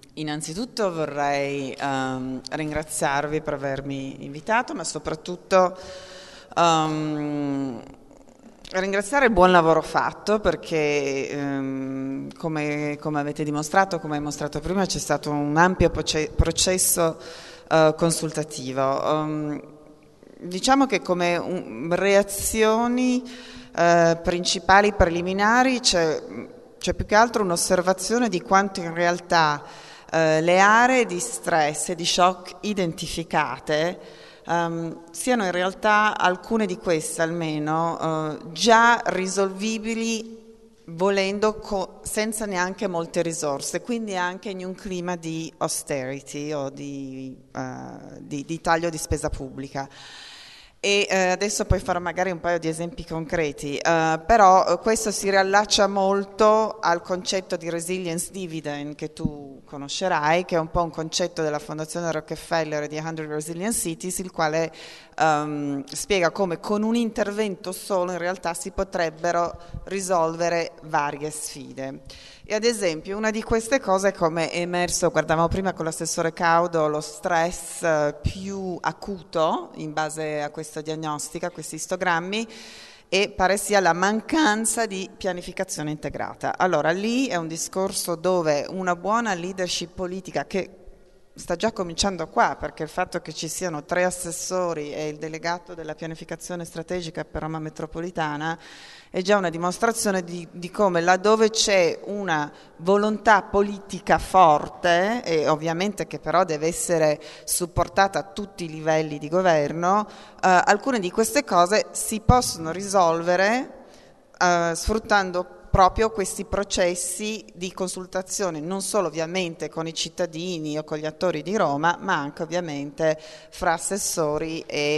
Innanzitutto vorrei ringraziarvi per avermi invitato, ma soprattutto ringraziare il buon lavoro fatto perché, come avete dimostrato, come hai mostrato prima, c'è stato un ampio processo consultativo. Diciamo che come reazioni principali preliminari c'è più che altro un'osservazione di quanto in realtà le aree di stress e di shock identificate siano in realtà alcune di queste almeno già risolvibili volendo senza neanche molte risorse, quindi anche in un clima di austerity o di taglio di spesa pubblica. E adesso poi farò magari un paio di esempi concreti, però questo si riallaccia molto al concetto di resilience dividend che tu conoscerai, che è un po' un concetto della Fondazione Rockefeller e di 100 Resilient Cities, il quale spiega come con un intervento solo in realtà si potrebbero risolvere varie sfide. E ad esempio una di queste cose, come è emerso, guardavamo prima con l'assessore Caudo, lo stress più acuto in base a questa diagnostica, a questi istogrammi, e pare sia la mancanza di pianificazione integrata. Allora lì è un discorso dove una buona leadership politica che sta già cominciando qua, perché il fatto che ci siano 3 assessori e il delegato della pianificazione strategica per Roma metropolitana è già una dimostrazione di come laddove c'è una volontà politica forte, e ovviamente che però deve essere supportata a tutti i livelli di governo, alcune di queste cose si possono risolvere sfruttando proprio questi processi di consultazione, non solo ovviamente con i cittadini o con gli attori di Roma, ma anche ovviamente fra assessori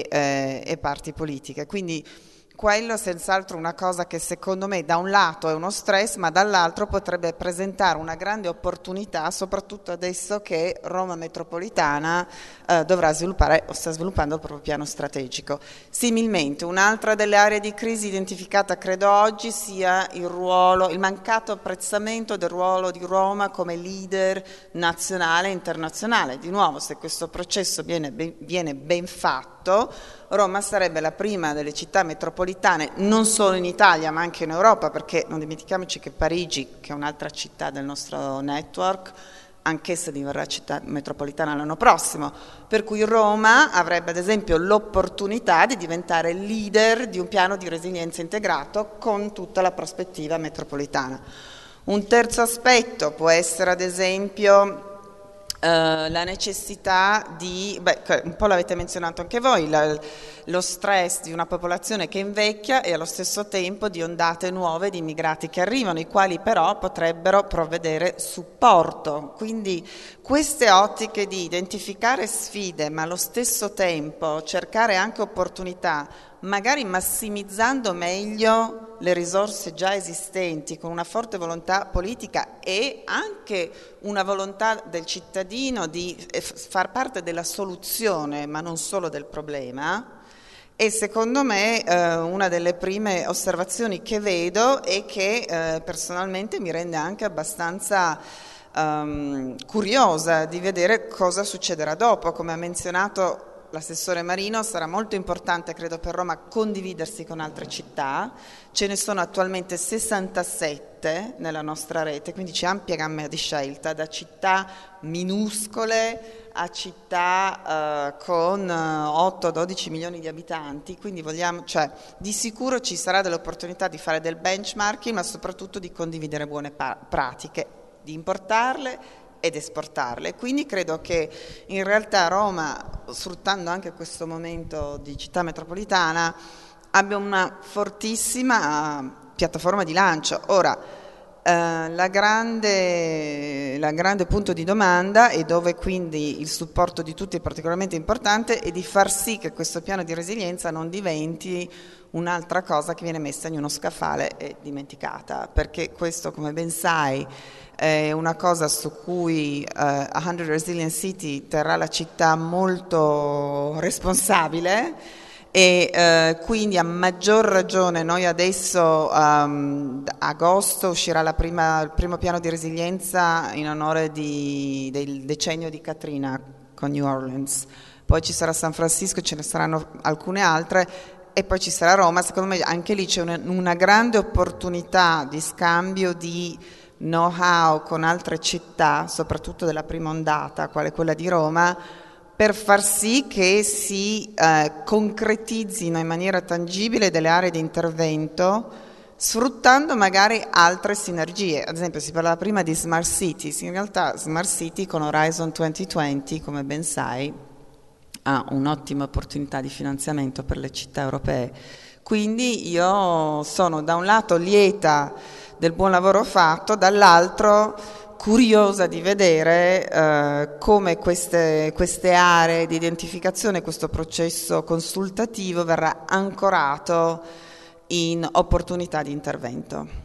e parti politiche. Quindi quello è senz'altro una cosa che secondo me da un lato è uno stress, ma dall'altro potrebbe presentare una grande opportunità, soprattutto adesso che Roma metropolitana dovrà sviluppare o sta sviluppando il proprio piano strategico. Similmente, un'altra delle aree di crisi identificata credo oggi sia il mancato apprezzamento del ruolo di Roma come leader nazionale e internazionale. Di nuovo, se questo processo viene ben fatto, Roma sarebbe la prima delle città metropolitane, non solo in Italia ma anche in Europa, perché non dimentichiamoci che Parigi, che è un'altra città del nostro network, anch'essa diverrà città metropolitana l'anno prossimo, per cui Roma avrebbe ad esempio l'opportunità di diventare leader di un piano di resilienza integrato con tutta la prospettiva metropolitana. Un terzo aspetto può essere ad esempio la necessità di, un po' l'avete menzionato anche voi, lo stress di una popolazione che invecchia e allo stesso tempo di ondate nuove di immigrati che arrivano, i quali però potrebbero provvedere supporto. Quindi queste ottiche di identificare sfide ma allo stesso tempo cercare anche opportunità, magari massimizzando meglio le risorse già esistenti con una forte volontà politica e anche una volontà del cittadino di far parte della soluzione ma non solo del problema. E secondo me una delle prime osservazioni che vedo e che personalmente mi rende anche abbastanza curiosa di vedere cosa succederà dopo. Come ha menzionato l'assessore Marino, sarà molto importante, credo, per Roma condividersi con altre città. Ce ne sono attualmente 67 nella nostra rete, quindi c'è ampia gamma di scelta, da città minuscole a città con 8-12 milioni di abitanti, quindi di sicuro ci sarà dell'opportunità di fare del benchmarking, ma soprattutto di condividere buone pratiche, di importarle ed esportarle. Quindi credo che in realtà Roma, sfruttando anche questo momento di città metropolitana, abbia una fortissima piattaforma di lancio. Ora, la grande punto di domanda, e dove quindi il supporto di tutti è particolarmente importante, è di far sì che questo piano di resilienza non diventi un'altra cosa che viene messa in uno scaffale e dimenticata, perché questo, come ben sai, è una cosa su cui 100 Resilient City terrà la città molto responsabile e quindi a maggior ragione noi adesso agosto uscirà il primo piano di resilienza in onore del decennio di Katrina con New Orleans, poi ci sarà San Francisco, ce ne saranno alcune altre e poi ci sarà Roma. Secondo me anche lì c'è una grande opportunità di scambio di know-how con altre città, soprattutto della prima ondata, quale quella di Roma, per far sì che si concretizzino in maniera tangibile delle aree di intervento, sfruttando magari altre sinergie. Ad esempio si parlava prima di Smart Cities, in realtà Smart City con Horizon 2020, come ben sai, ha un'ottima opportunità di finanziamento per le città europee. Quindi io sono da un lato lieta del buon lavoro fatto, dall'altro curiosa di vedere come queste aree di identificazione, questo processo consultativo verrà ancorato in opportunità di intervento.